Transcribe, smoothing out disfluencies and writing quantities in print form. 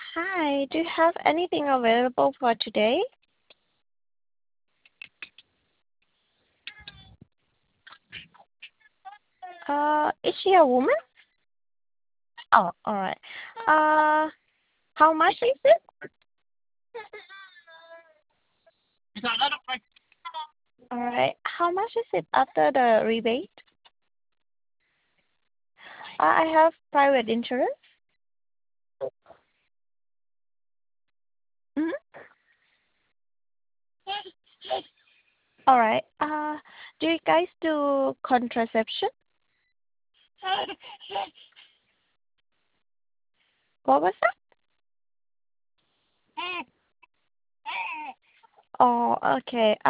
Hi, do you have anything available for today? Is she a woman? Oh, all right. Uh, how much is it? All right. How much is it after the rebate? I have private insurance. Mm-hmm. All right. Do you guys do contraception? What was that? Oh, okay.